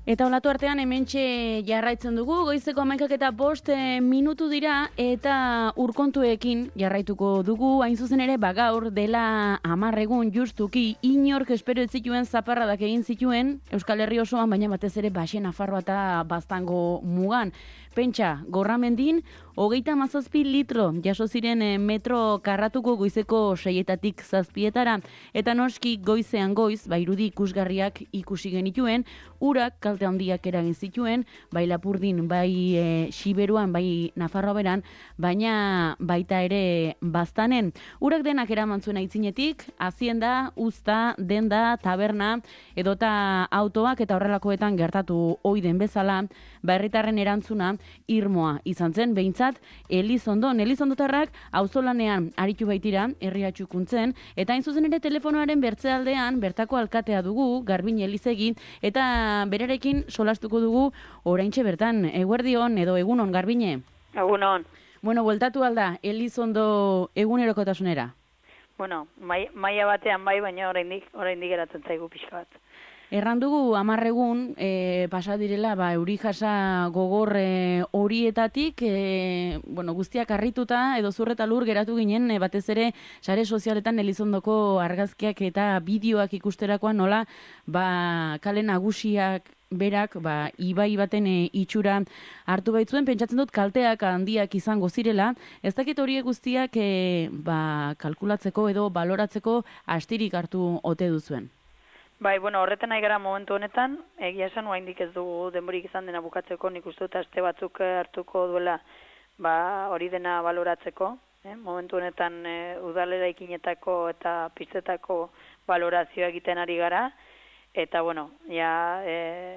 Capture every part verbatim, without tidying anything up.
Eta olatu artean hementxe jarraitzen dugu, goizeko hamaikak eta bost e, minutu dira eta urkontuekin jarraituko dugu, hain zuzen ere bagaur dela hamar egun justuki inork espero ez zituen zaparradak egin zituen Euskal Herri osoan, baina batez ere Baxe Nafarroa eta Baztango mugan. Pentsa, Gorramendin, hogeita hamazazpi litro jaso ziren e, metro karratuko goizeko seietatik zazpietara, eta noski goizean goiz, bairudi ikusgarriak ikusi genituen, urak kalte handiak eragin zituen, bai Lapurdin, bai e, Xiberuan, bai Nafarroa beran, baina baita ere Baztanen. Urak denak eraman zuen aitzinetik, hazienda, uzta, denda, taberna, edota autoak eta horrelakoetan gertatu ohi den bezala, ba herritarren erantzuna irmoa izan zen, behintzat Elizondon, Elizondotarrak auzolanean aritu baitira, herria txukuntzen, eta hain zuzen ere telefonoaren bertzealdean bertako alkatea dugu, Garbin Elizegi, eta berarekin solastuko dugu oraintxe bertan. Eguerdion edo egunon, Garbine? Egunon. Bueno, bueltatu alda, Elizondo egunerokotasunera? Bueno, mai, maia batean bai, baina oraindik oraindik geratzen zaigu pixka bat. Erran dugu hamar egun e, pasa direla ba, euri jasa gogor e, horietatik, e, bueno, guztiak harrituta edo zur eta lur geratu ginen, e, batez ere sare sozialetan Elizondoko argazkiak eta bideoak ikusterakoan nola ba, kale nagusiak berak ba, ibai baten e, itxura hartu baitzuen, pentsatzen dut kalteak handiak izango zirela, ez dakit horiek guztiak e, ba, kalkulatzeko edo baloratzeko astirik hartu ote duzuen. Bai, bueno, horretan nahi gara momentu honetan, egia esan oraindik ez dugu denborik izan dena bukatzeko, nik uste dut aste batzuk hartuko duela ba, hori dena baloratzeko. Eh? Momentu honetan e, udalera ikinetako eta pistetako balorazioa egiten ari gara, eta bueno, ja e,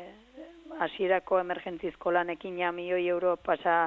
hasierako emergentzizko lanekin ja milioi euro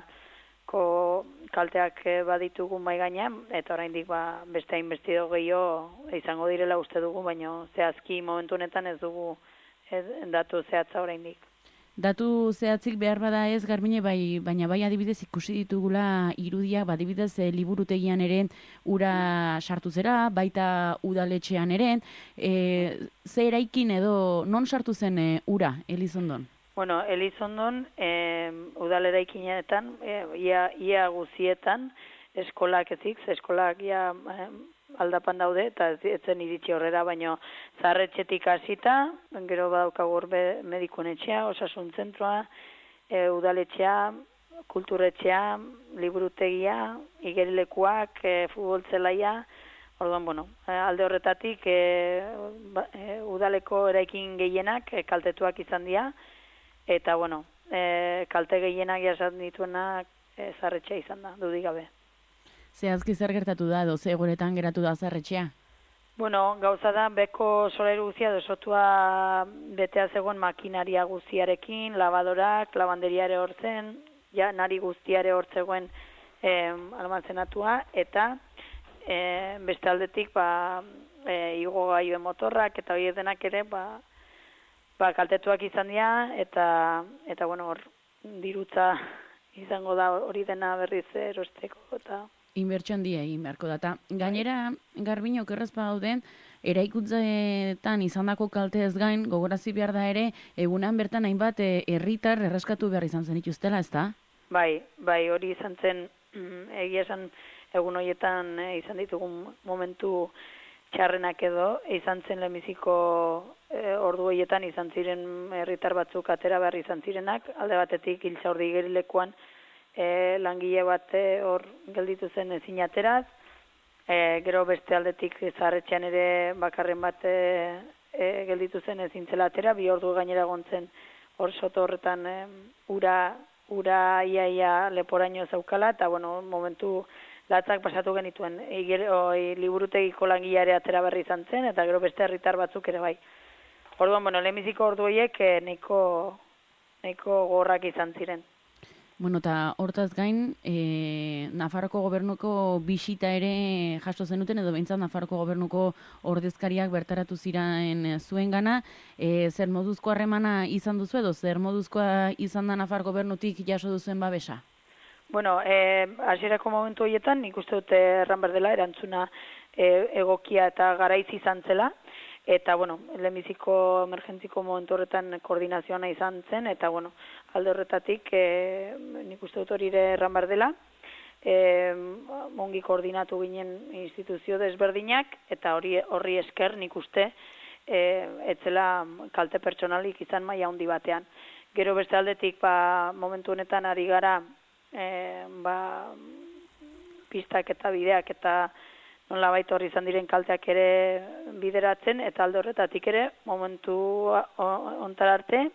pasako kalteak baditugu mai gainean, eta oraindik ba, beste hainbestido gehiago izango direla uste dugu, baina zehazki momentu honetan ez dugu ez, datu zehatza oraindik. Datu zehatzik behar bada ez, Garbine, bai, baina bai adibidez ikusi ditugula irudiak, ba, adibidez e, liburutegian ere ura sartu zera, baita udaletxean ere, e, ze eraikin edo non sartu zen e, ura Elizondon? Bueno, Elizondon, e, udalera ikinetan, e, ia, ia guzietan, eskolak ezik, eskolak ia e, aldapan daude, eta ez, etzen iritsi horrera, baino zaharretxetik hasita, gero badaukagur medikuen etxea, osasun zentroa, e, udaletxea, kulturretxea, liburutegia, igerilekuak, e, futbolzelaia, orduan, bueno, alde horretatik e, e, udaleko eraikin gehienak e, kaltetuak izan dira, eta, bueno, e, kalte gehienak jasan dituenak e, zarretxea izan da, dudik gabe. Zehazki zer gertatu da, edo ze egoretan geratu da zarretxea? Bueno, gauza da, beko solairu guzia desotua betea zegoen makinaria guztiarekin, lavadorak, lavanderiare hortzen, ja, nari guztiare hortzegoen e, almazenatua, eta e, beste aldetik, ba, e, igo gaioen motorrak, eta hori denak ere, ba, Ba, kaltetuak izan dira, eta, eta bueno, hor, dirutza izango da hori dena berriz erosteko, eta... Inbertsio handia egin beharko da. Gainera, Garbino, okerrezpa dauden, eraikuntzetan izandako kalte ez gain, gogorazi behar da ere, egunan bertan hainbat herritar erreskatu behar izan zen ituztela, ez da? Bai, bai, hori izan zen, egia esan egun horietan izan ditugun momentu txarrenak edo, izan zen lehenbiziko e, ordu horietan izan ziren herritar batzuk atera behar izan zirenak, alde batetik Iltzaurdi igerilekuan e, langile bat hor gelditu zen ezin ateraz, e, gero beste aldetik zaharretxean ere bakarren bat e, e, gelditu zen ezin zela atera, bi ordu gainera gontzen hor soto horretan e, ura, ura ia ia leporaino zaukala, eta bueno, momentu latzak pasatu genituen, oi, liburutegiko langileare atera berri izan zen, eta gero beste herritar batzuk ere bai. Orduan, bueno, lehenbiziko ordu horiek eh, nahiko, nahiko gorrak izan ziren. Bueno, eta hortaz gain, e, Nafarroko gobernuko bisita ere jaso zenuten, edo behintzat Nafarroko gobernuko ordezkariak bertaratu ziren zuen gana, e, zer moduzko harremana izan duzu edo, zer moduzkoa izan da Nafarroko gobernutik jaso duzuen babesa? Bueno, eh, hasierako momentu horietan, nik uste dut erran berdela, erantzuna eh, egokia eta garaiz izan zela, eta, bueno, lehenbiziko emergentziko momentu horretan koordinazioa izan zen, eta, bueno, alde horretatik, e, nik uste dut hori ere erran behar dela, e, ongi koordinatu ginen instituzio desberdinak, eta hori horri esker nik uste e, etzela kalte pertsonalik izan maila handi batean. Gero beste aldetik, ba, momentu honetan ari gara, e, ba, pistak eta bideak eta nolabait horri izan diren kalteak ere bideratzen, eta alde horretatik ere, momentu ontar arte,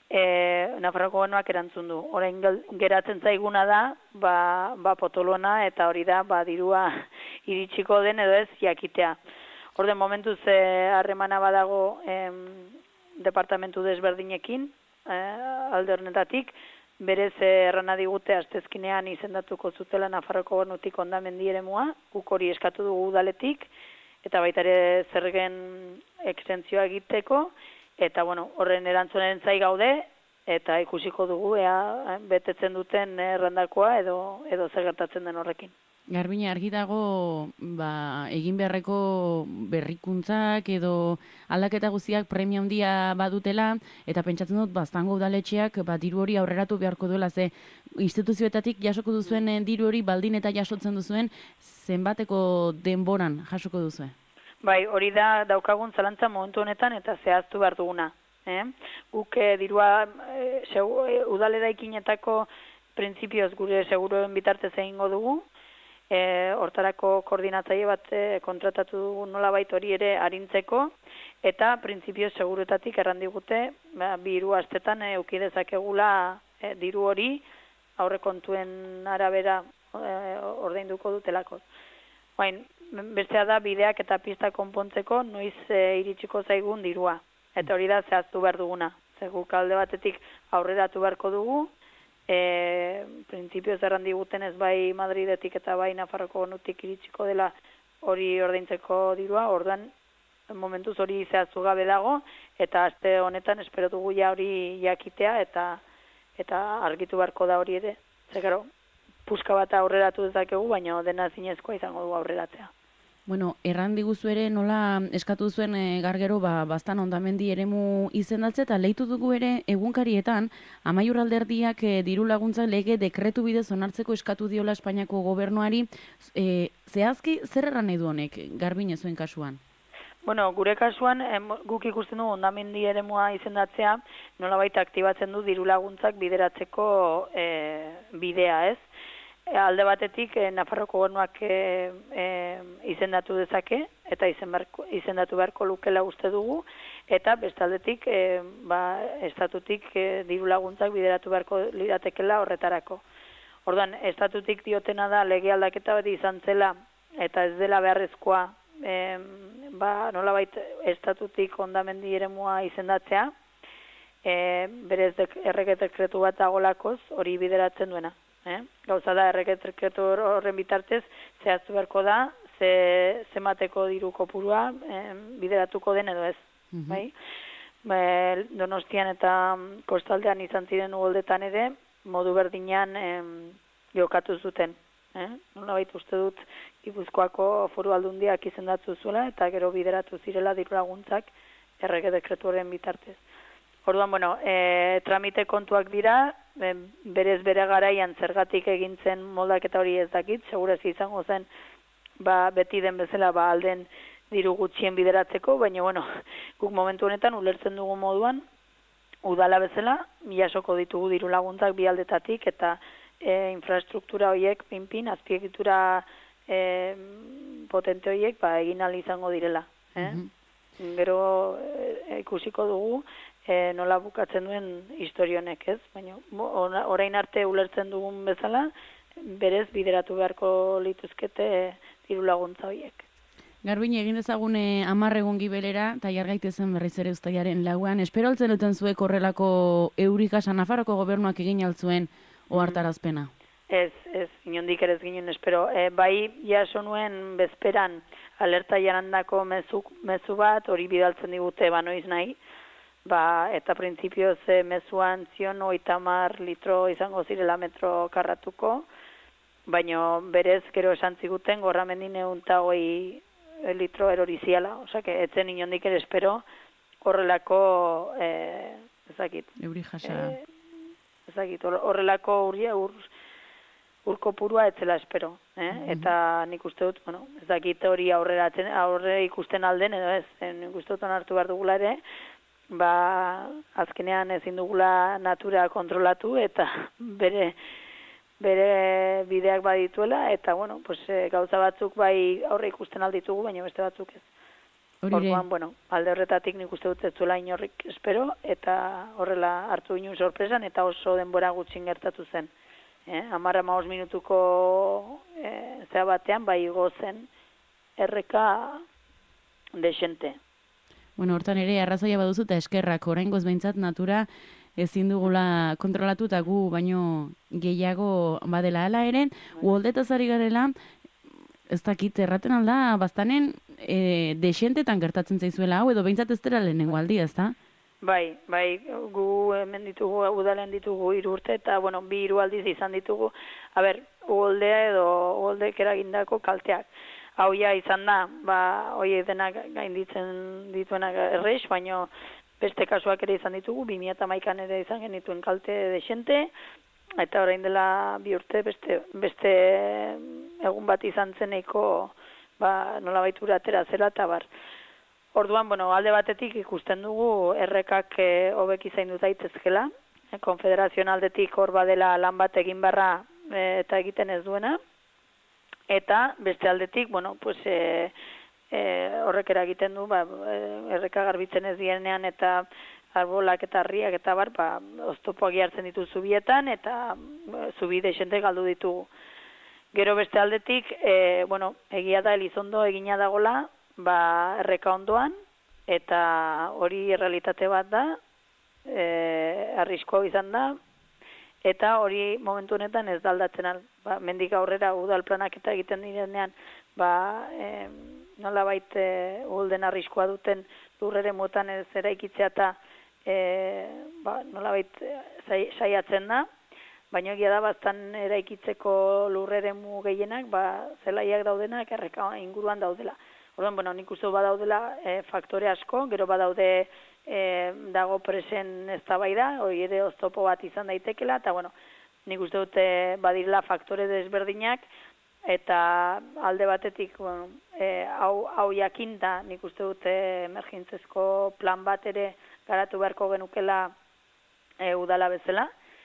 e, Nafarroko Gobernuak erantzun du. Orain geratzen zaiguna da, ba, ba potolona, eta hori da, ba, dirua iritsiko den edo ez jakitea. Orden momentuz harremana badago em, departamentu desberdinekin, eh, alde horretatik, berez errana digute astezkinean izendatuko zutela Nafarroko Gobernutik hondamendi eremua, guk hori eskatu dugu udaletik, eta baita ere zergen ekstentzioa egiteko, eta bueno, horren erantzunen zai gaude, eta ikusiko dugu ea betetzen duten errandakoa edo, edo zer gertatzen den horrekin. Garbine, argi dago, ba, egin beharreko berrikuntzak edo aldaketa guztiak premia handia badutela, eta pentsatzen dut, baztango udaletxeak, ba, diru hori aurreratu beharko duela, ze instituzioetatik jasoko duzuen diru hori baldin eta jasotzen duzuen, zenbateko denboran jasoko duzue? Bai, hori da daukagun zalantza momentu honetan eta zehaztu behar duguna. Eh? Guk eh, dirua eh, segu, eh, udalera ikinetako printzipioz gure seguruen bitartez egingo dugu, E, hortarako koordinatzaile bat e, kontratatu dugu nolabait hori ere arintzeko, eta printzipio seguretatik errandigute, ba, bi hiru astetan e, euki dezakegula e, diru hori aurrekontuen arabera e, ordainduko dutelako. Bain, bestea da bideak eta pista konpontzeko noiz e, iritsiko zaigun dirua, eta hori da zehaztu behar duguna. Zeguk alde batetik aurreratu beharko dugu, E, printzipioz erran diguten ez bai Madridetik eta bai Nafarroko Gobernutik iritsiko dela hori ordaintzeko dirua, ordan momentuz hori zehaztu gabe dago, eta aste honetan espero dugu ja hori jakitea eta eta argitu beharko da hori ere. Zegero, puska bat aurreratu dezakegu, baina dena zinezkoa izango du aurreratzea. Bueno, erran diguzu ere nola eskatu zuen e, gargero ba, bastan hondamendi eremu izendatze, eta leitu dugu ere egunkarietan Amaiur alderdiak e, diru laguntza lege dekretu bidez onartzeko eskatu diola Espainiako gobernuari. E, zehazki zer erran nahi du honek, Garbine zuen kasuan? Bueno, gure kasuan em, guk ikusten du hondamendi eremua izendatzea nolabait aktibatzen du diru laguntzak bideratzeko e, bidea, ez? Alde batetik, eh, Nafarroko Gobernuak eh, eh, izendatu dezake, eta izen beharko, izendatu beharko lukela uste dugu, eta bestaldetik, eh, ba, estatutik eh, diru laguntzak bideratu beharko liratekela horretarako. Orduan, estatutik diotena da lege aldaketa bat izan zela, eta ez dela beharrezkoa, eh, ba, nolabait estatutik hondamendi eremua izendatzea, eh, berez errege dekretu bat dagolakoz hori bideratzen duena. Eh? Gauza da, erreket dekretu horren bitartez, zehaztu beharko da, ze, zemateko diru kopurua eh, bideratuko den edo ez. Mm-hmm. Bai? Be, Donostian eta kostaldean izan ziren ugoldetan ere, modu berdinean eh, jokatu zuten. Eh? Nola baitu uste dut, Gipuzkoako foru aldundiak izendatu zuela, eta gero bideratu zirela diru laguntzak erreket dekretu horren bitartez. Orduan, bueno, e, tramite kontuak dira, e, berez bere garaian zergatik egintzen moldaketa hori ez dakit, segurezi izango zen, ba, beti den bezala ba, alden diru gutxien bideratzeko, baina, bueno, guk momentu honetan ulertzen dugu moduan, udala bezala, jasoko ditugu diru laguntzak bi aldetatik, eta e, infrastruktura horiek, pinpin, azpiegitura e, potente horiek, ba, egin ahal izango direla. Eh? Mm-hmm. Gero e, ikusiko dugu, E, nola bukatzen duen historionek, ez? Baina orain arte ulertzen dugun bezala, berez bideratu beharko lituzkete diru laguntza horiek. Garbine, egin dezagune hamar egun gibelera, eta jargaitezen berriz ere uztailaren lauan. Espero altzen duten zuek horrelako eurikasa Nafarroko gobernuak egin altzuen ohartarazpena? Ez, ez, inondik ere ez ginen espero. E, bai, jaso nuen bezperan alerta jarandako mezu, mezu bat, hori bidaltzen digute banoiz nahi, ba, eta printzipioz e, mezuan zion oita hamar litro izango zirela metro karratuko, baina berez gero esan ziguten gorramendin egun eta hoi litro erori ziala, osake, etzen inondik ere espero horrelako, eh, ezakit. Euri jasa. Eh, ezakit, horrelako urria, ur, urko purua etzela espero. Eh? Mm-hmm. Eta nik uste dut, bueno, ezakit hori aurrera, aurrera ikusten alden, edo ez, nik uste dut onartu behar dugula ere, ba, azkenean ezin dugula natura kontrolatu eta bere bere bideak badituela, eta, bueno, pues, e, gauza batzuk bai aurre ikusten alditugu, baina beste batzuk ez. Orduan, bueno, alde horretatik nik uste dut ez zuela inorrik espero, eta horrela hartu ginen sorpresan, eta oso denbora gutxin gertatu zen. Eh? Amara maos minutuko e, zea batean, bai gozen erreka desente. Bueno, hortan ere, arrazoia baduzu eta eskerrak, oraingoz behintzat natura ezin dugula kontrolatu eta gu baino gehiago badela ala eren, uholdetaz ari garela, ez dakit erraten alda, baztanen e, desentetan gertatzen zaizuela hau, edo behintzat ez dela lehenengo aldia, ez da? Bai, bai, gu hemen ditugu, udalen ditugu hiru urte, eta, bueno, bi hiru aldiz izan ditugu, a ber, uholdea edo uholdek eragindako kalteak. Hau ja izan da, ba, hoi denak gainditzen dituenak erreix, baino beste kasuak ere izan ditugu, bi mila hamaikan ere izan genituen kalte desente, eta orain dela bi urte beste, beste egun bat izan zeneko, ba, nola baitura atera zela, eta bar. Orduan, bueno, alde batetik ikusten dugu errekak hobek e, izain dut daitezkela, e, konfederazioan aldetik hor badela lan bat egin barra e, eta egiten ez duena, eta beste aldetik, bueno, pues, e, e, horrek eragiten du, ba, erreka garbitzen ez dienean eta arbolak eta harriak eta bar, ba, oztopoak jartzen ditu zubietan eta zubi desente galdu ditugu. Gero beste aldetik, e, bueno, egia da Elizondo egina dagola, ba, erreka ondoan, eta hori realitate bat da, e, arriskoa izan da, eta hori momentu honetan ez da aldatzen al, ba, mendik aurrera udal planak eta egiten direnean, ba, e, nola baita e, uholden arriskoa duten lurrere motan ez eraikitzea eta e, ba, nola baita saiatzen da, baina egia da bastan eraikitzeko lurreremu gehienak, ba, zelaiak daudenak erreka inguruan daudela. Orduan, bueno, nik uste badaudela e, faktore asko, gero badaude e, dago presen eztabaida, hori ere oztopo bat izan daitekela, eta, bueno, nik uste dute badirela faktore desberdinak, eta alde batetik, bueno, e, hau, hau jakinda, nik uste dute emergentzezko plan bat ere garatu beharko genukela e, udala bezala,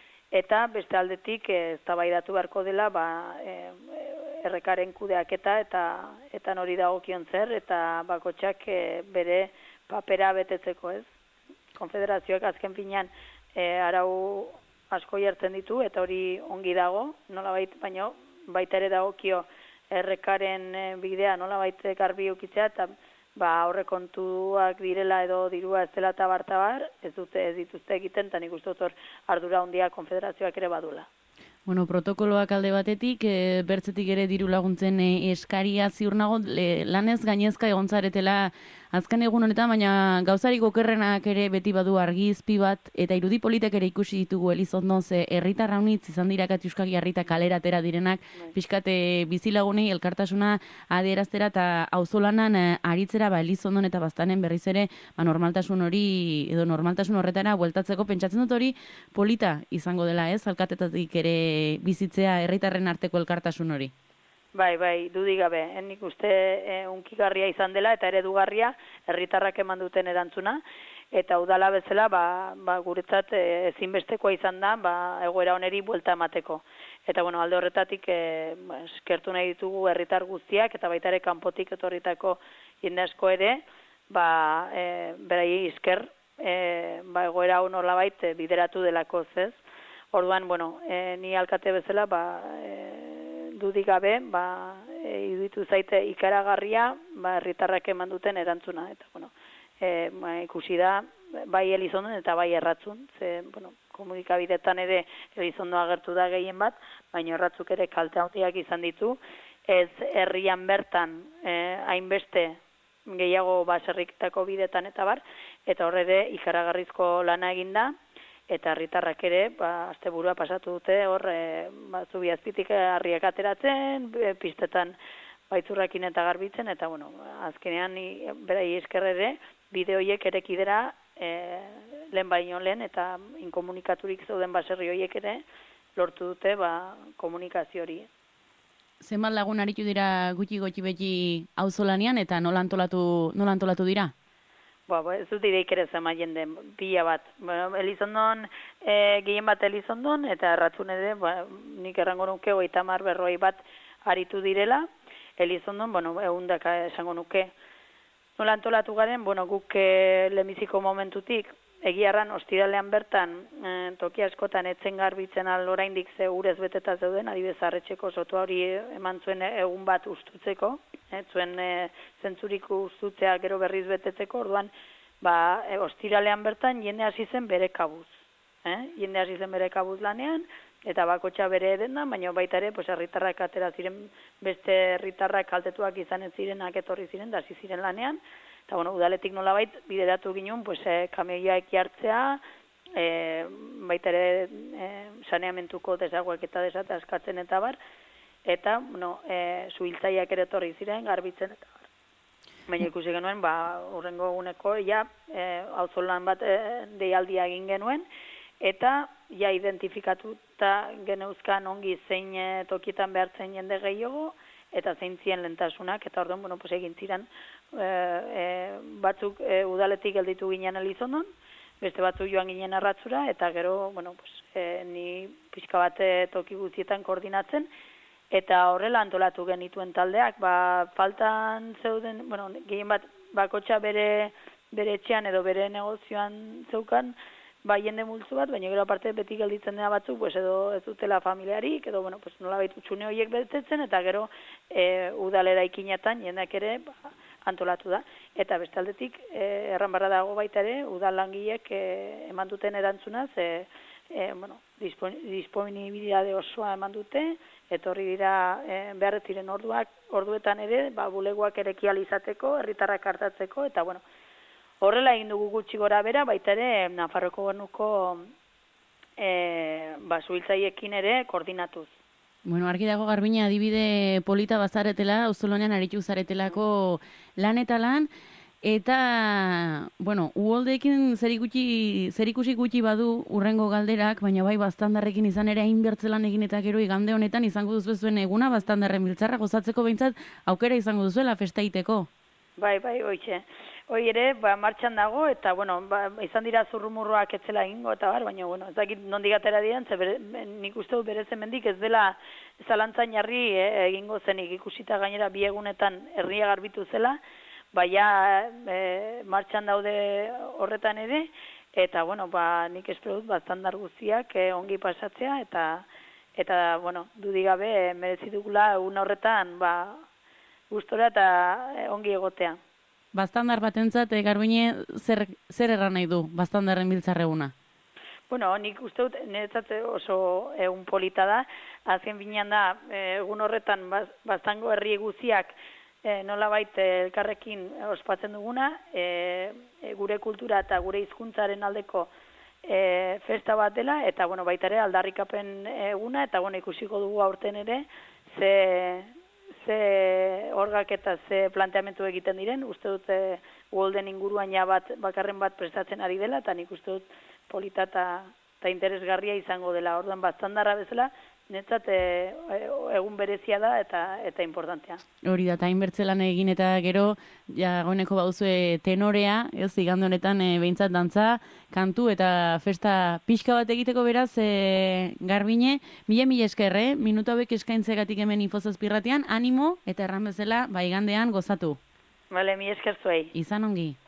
eta beste aldetik e, eztabaidatu beharko dela, ba, e, errekaren kudeaketa eta eta nori dagokion zer, eta bakotxak e, bere papera betetzeko, ez? Konfederazioak azken finean e, arau asko jartzen ditu, eta hori ongi dago, nolabait, baino baita ere dagokio errekaren e, bidea nolabait garbi ukitzea, eta ba, aurrekontuak direla edo dirua ez dela tabar-tabar, ez dute ez dituzte egiten, eta nik uste dut hor ardura handia konfederazioak ere badula. Bueno, protokoloak alde batetik, e, bertzetik ere diru laguntzen e, eskaria ziur nago, le, lanez gainezka egon zaretela azken egun honetan, baina gauzarik okerrenak ere beti badu argizpi bat, eta irudi politek ere ikusi ditugu Elizondo, ze herritar raunitz izan dira Katiuskak jarrita kalera atera direnak, pixkate bizilagunei elkartasuna adieraztera eta auzolanan e, aritzera ba, Elizondon eta baztanen berriz ere ba, normaltasun hori, edo normaltasun horretara bueltatzeko pentsatzen dut hori polita izango dela, ez? Alkatetatik ere bizitzea herritarren arteko elkartasun hori. Bai, bai, dudik gabe. Nik uste e, unkigarria izan dela eta eredugarria herritarrak eman duten erantzuna. Eta udala bezala, ba, ba, guretzat e, ezinbestekoa izan da, ba, egoera oneri buelta emateko. Eta, bueno, alde horretatik e, ba, eskertu nahi ditugu herritar guztiak, eta baita ere kanpotik etorritako jende asko ere, ba, e, berai esker, e, ba, egoera hau nolabait e, bideratu delako, ez? Orduan, bueno, e, ni alkate bezala, ba, e, dudik gabe, ba, e, iruditu zaite ikaragarria, ba, herritarrak eman duten erantzuna. Eta, bueno, e, ba, ikusi da, bai Elizondon eta bai erratzun, ze, bueno, komunikabidetan ere Elizondo agertu da gehien bat, baina erratzuk ere kalte handiak izan ditu, ez herrian bertan e, hainbeste gehiago baserriketako bidetan eta bar, eta horre ere ikaragarrizko lana eginda, eta herritarrak ere, ba, asteburua pasatu dute, hor, e, ba, zubi azpitik harriak ateratzen, e, pistetan, baitzurrakin eta garbitzen, eta, bueno, azkenean, berai eskerrere, bide horiek erekidera e, lehen baino lehen, eta inkomunikaturik zeuden baserri horiek ere, lortu dute, ba, komunikazio hori. Zenbat lagun aritu dira gutxi gutxi beti auzolanean eta nola antolatu, nola antolatu dira? Ba, ba, ez dut ideik ere zema jende, pila bat. Bueno, Elizondon, e, gehien bat Elizondon, eta erratzun ere, ba, nik errango nuke, hogeita hamar berroi bat aritu direla. Elizondon, bueno, ehundaka esango nuke. Nola antolatu garen, bueno, guk e, lehenbiziko momentutik, egiarran ostiralean bertan, e, toki askotan etzen garbitzen al oraindik ze urez beteta zeuden, adibidez arretxeko sotua hori eman zuen egun bat ustutzeko, e, zuen e, zentzurik ustutzea gero berriz betetzeko, orduan, ba, e, ostiralean bertan jende hasi zen bere kabuz. Eh? Jende hasi zen bere kabuz lanean, eta bakotxa bere edena, baina baita ere, pues, herritarrak atera ziren, beste herritarrak kaltetuak izan ez zirenak etorri ziren, da hasi ziren lanean, eta, bueno, udaletik nolabait bideratu ginen, pues, e, kamioiak jartzea, e, baita ere e, saneamentuko desaguak eta desata askatzen eta bar, eta, bueno, e, zuhiltzaiak ere etorri ziren, garbitzen eta bar. Baina ikusi genuen, ba, urrengo eguneko, ja, e, auzolan bat e, deialdia egin genuen, eta ja identifikatuta geneuzkan ongi zein e, tokietan behartzen jende gehiago, eta zein zien lentasunak, eta orduan, bueno, pues, egin ziren e, e, batzuk e, udaletik gelditu ginen Elizondon, beste batzuk joan ginen arratzura, eta gero, bueno, pues, e, ni pixka bat toki guztietan koordinatzen, eta horrela antolatu genituen taldeak, ba, faltan zeuden, bueno, gehien bat bakotxa bere, bere etxean edo bere negozioan zeukan, ba, jende multzu bat, baina gero aparte beti gelditzen dena batzuk, pues, edo ez dutela familiarik, edo, bueno, pues, nola baitu txune horiek betetzen, eta gero e, udalera ikinetan jendeak ere ba, antolatu da. Eta bestaldetik, e, erran barra dago baita ere, udal langileek e, eman duten erantzunaz, e, e, bueno, disponibilitate osoa eman dute, etorri dira e, beharretiren orduak, orduetan ere, ba, bulegoak erekial izateko, herritarrak hartatzeko, eta, bueno, horrela egin dugu gutxi gora bera, baita ere, Nafarroko Gobernuko e, ba, zuhiltzaiekin ere koordinatuz. Bueno, argi dago Garbiñe adibide polita bazaretela, auzolanean aritu zaretelako lan eta lan, eta, bueno, uholdeekin zerikusi, zerikusi gutxi badu urrengo galderak, baina bai baztandarrekin izan ere hain bertzelan egin eta gero igande honetan izango duzu zuen eguna baztandarren biltzarra gozatzeko behintzat aukera izango duzuela festa egiteko. Bai, bai, oitxe. Hoi ere, ba, martxan dago, eta, bueno, ba, izan dira zurrumurroak etzela egingo, eta bar, baina, bueno, ez dakit nondik atera diren, ze bere, nik uste dut berez hemendik ez dela zalantzan jarri e, egingo zenik ikusita gainera bi egunetan herria garbitu zela, baina e, martxan daude horretan ere, eta, bueno, ba, nik espero dut baztandar guztiak e, ongi pasatzea, eta, eta bueno, dudigabe e, merezi dugula egun horretan, ba, gustora eta e, ongi egotea. Baztandar batentzat, e, Garbiñe, zer, zer erran nahi du baztandarren biltzarreguna? Bueno, nik uste dut, niretzat oso egun polita da, azken binean da, egun horretan baztango herri guziak e, nolabait elkarrekin ospatzen duguna, e, e, gure kultura eta gure hizkuntzaren aldeko e, festa bat dela, eta bueno, baita ere aldarrikapen eguna, eta bueno, ikusiko dugu aurten ere, ze... ze orgak eta ze planteamentu egiten diren, uste dut e, uholden inguruan ja bat, bakarren bat prestatzen ari dela, eta nik uste dut polita eta interesgarria izango dela. Orduan baztandarra bezala, netzat e, egun berezia da eta eta importantea. Hori da, eta hainbertzelan egin eta gero, ja gauneko bauzue tenorea, ez, igande honetan e, behintzat dantza, kantu eta festa pixka bat egiteko beraz, e, Garbiñe, mila mila esker, eh? Minutu hauek eskaintzegatik hemen Infozazpirratian, animo eta erran bezala, ba igandean gozatu. Bale, mila esker zuei. Izan ongi.